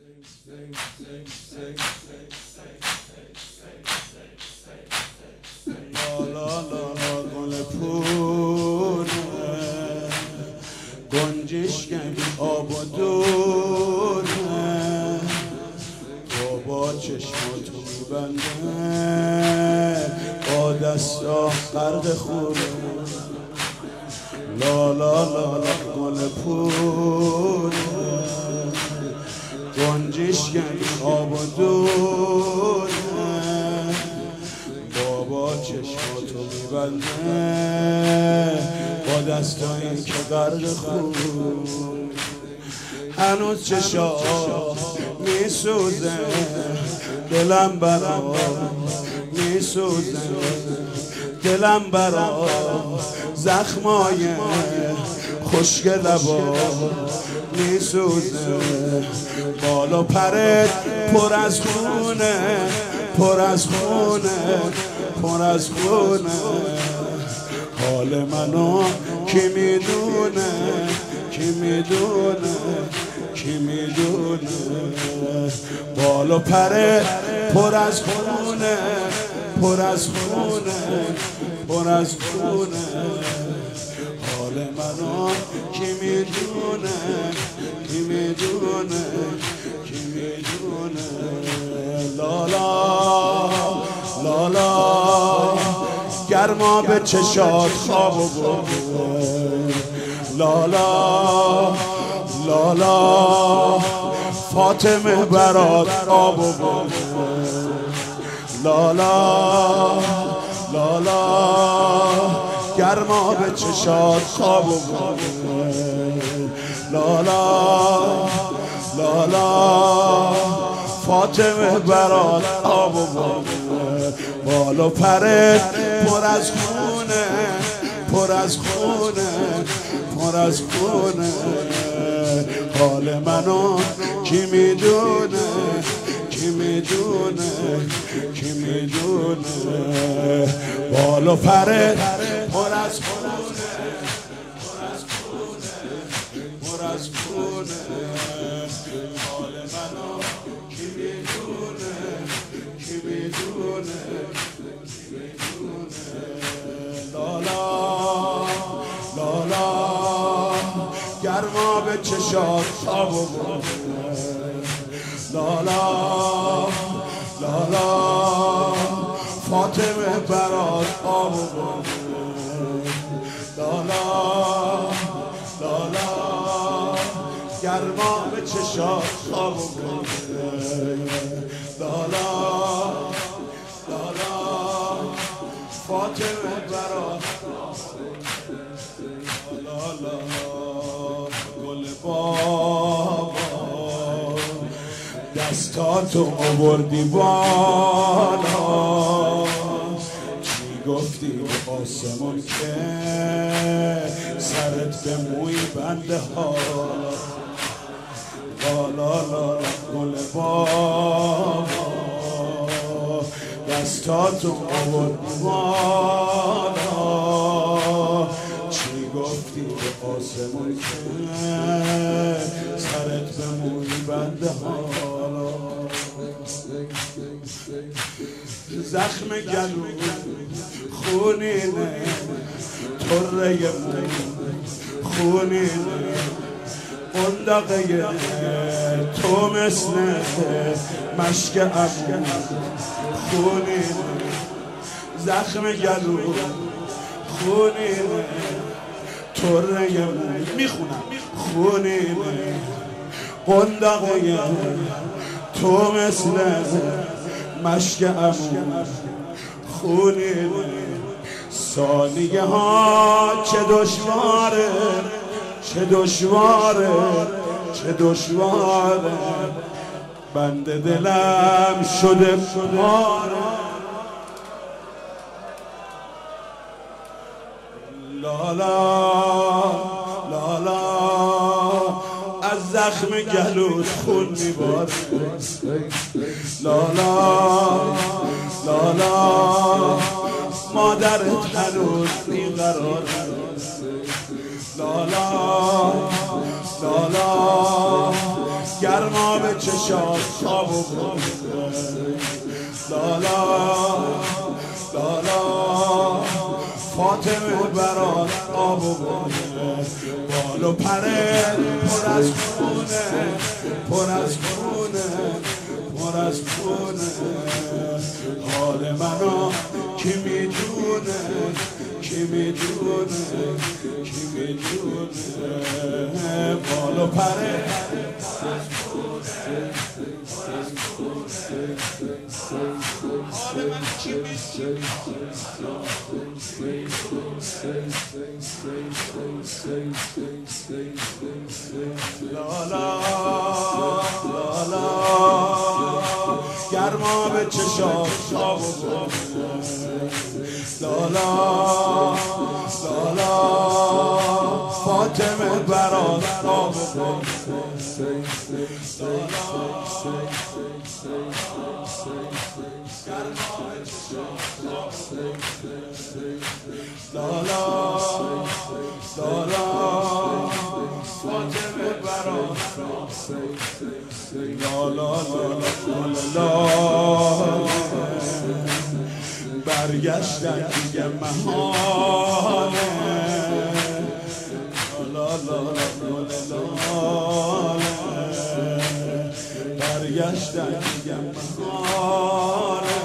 لا گل پونه گنجش کمی آب و دونه با چشماتو میبنده با دستا غرق خونه لا گل پونه گنجش کمی آب و دونه بابا چشماتو میبنده با دستایی که غرق خون هنوز چشات میسوزه دلم برا میسوزه دلم برا زخمای خشک لبا میسوزه بالا پرت پر از خونه پر از خونه پر از خونه حال منو کی میدونه کی میدونه کی میدونه بالا پره پر از خونه پر از خونه پر از خونه حال منو کی میدونه کی میدونه کی میدونه لالا گرما به چشات خواب برده لالا فاطمه برات آب برده لالا گرما به چشات خواب برده لالا فاطمه برات آب برده بالا پرت پر از خونه پر از خونه پر از خونه حال منو کی میدونه کی میدونه کی میدونه بالا پرت پر از خونه پر از خونه پر از خونه حال منو کی میدونه کی میدونه لالا گرما به چشات خواب برده لالا فاطمه برات آب برده لالا گرما به چشات خواب برده لالا فاطمه برات لالا گل بابا دستاتو آوردی بالا چی گفتی به آسمون که سرت به موی بنده ها لالا گل بابا دستاتو آوردی بالا چی گفتی به آسمون که سرت به موی بنده حالا زخم گلو خونینه طره موی خونینه قندقه تو مثل مشک عمو خونینه زخم گلو خونینه طره موی میخونم خونینه قندقه تو مثل مشک عمو خونینه ثانیه ها چه دشواره چه دشواره چه دشواره بند دلم شده پاره لالا از زخم گلوت خون میباره لالا مادرت هنوز بیقراره لالا گرم گرما به چشات خواب و لالا لالا فاطمه برات آب و بال و پره پر از خونه پر از خونه پر از خونه حال منو کی میدونه کی میدونه کی میدونه بال و پره حال منو کی میدونه لالا لالا گرما به چشات خواب و لالا لالا فاطمه برات آب و لالا لالا فاطمه برات لالا لالا برگشتن دیگه محاله لالا برگشتن دیگه محاله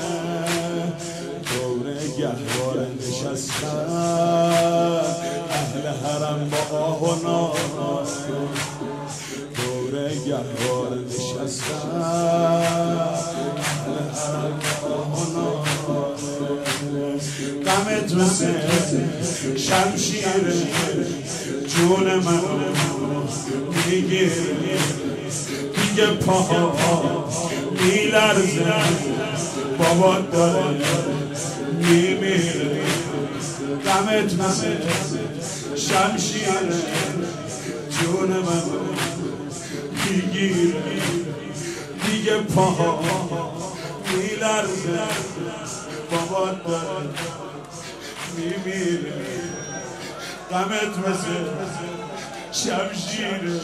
دوره گهواره نشستن اهل حرم با آه و ناله دوره گهواره نشستن اهل حرم با آه و ناله غمت مثل شمشیره جون منو میگیره دیگه پاها میلرزه بابا داره میمیره غمت مثل شمشیره جون منو میگیره دیگه پاها میلرزه بابا داره میمیره غمت مثل شمشیره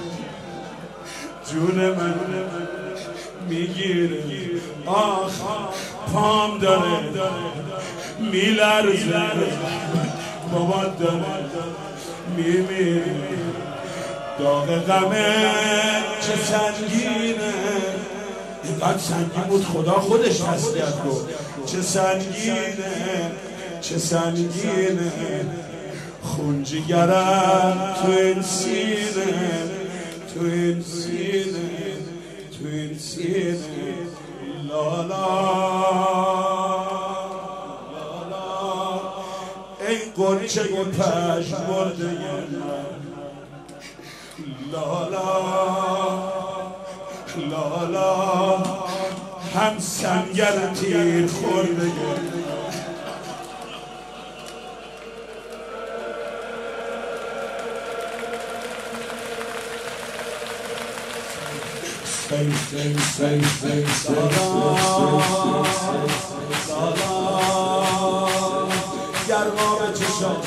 جون من میگیره آخ پام داره میلرزه بابا داره میمیره داغ غمت چه سنگینه اینقدر سنگین بود خدا خودش تسلیت گفت چه سنگینه چه سنگینه خون جگرم تو این سینه تو این سینه تو این سینه لالا لالا ای قرچه پژمرده من لالا لالا هم سنگر تیر خورده گرما به چشات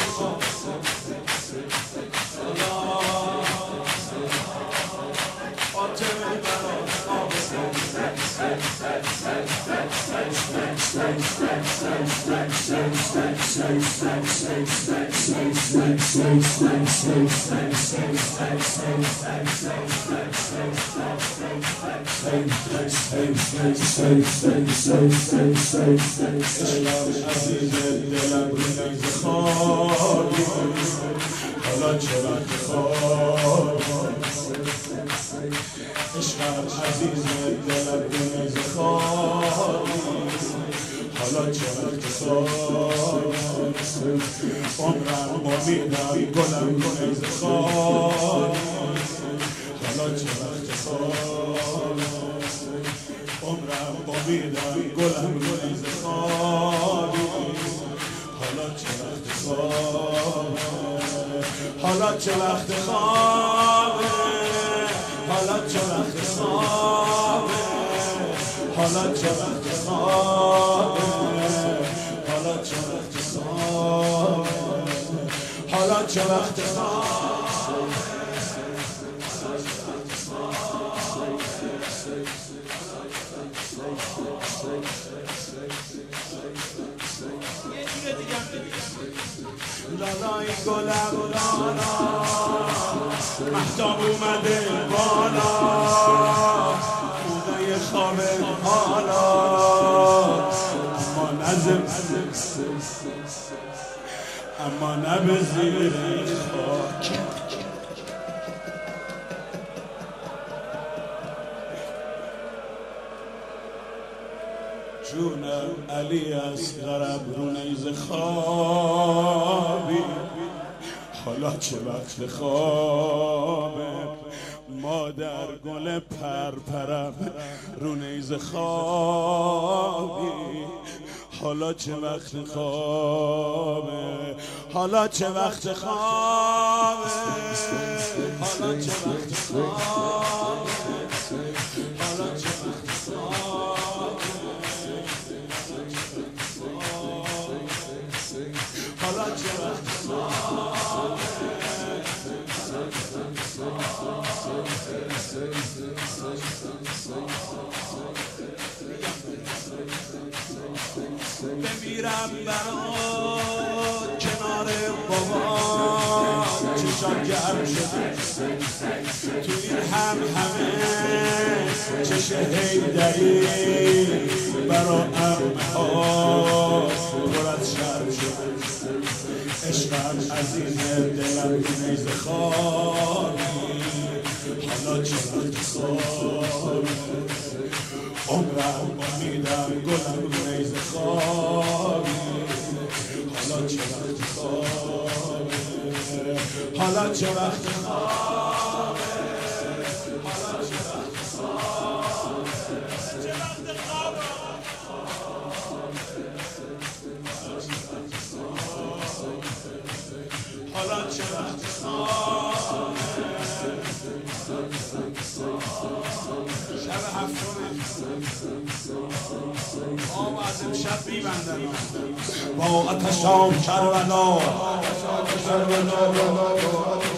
عشقم عزیز دلم بنز خالی حالا چرا اتصال عمرم امیدم گلم بنز خالی حالا چرا اتصال عمرم امیدم گلم بنز خالی حالا چرا اتصال حالا چه وقت خوابه حالا چه وقت خوابه حالا چه وقت خوابه حالا چه وقت خوابه حالا چه وقت خوابه صدای گلم لالا مهتاب اومده بالا خونه خواب حالا اما نزم اما نه به زیر خاک جونم علی اصغرم رو نیز خوابی حالا چه وقت خوابه مادر گل پرپرم رو نیز خوابی حالا چه وقت خوابه حالا چه وقت خوابه حالا چه وقت خوابه حالا چه وقت حالا چه وقت بمیرم برات کنار بابا چشام گرم شده تو این همه چش حیدری برا امها پر از شرم شده عشقم عزیزه دلم نیز خواهی حالا چه وقت خوابه عمرم امیدم گلم نیز خواهی حالا چه وقت خوابه حالا چه وقت خوابه حالا چه وقت خوابه چه وقت خوابه حالا چه وقت خوابه شب هفتمه آواز امشب میبندم با آتشام کربلا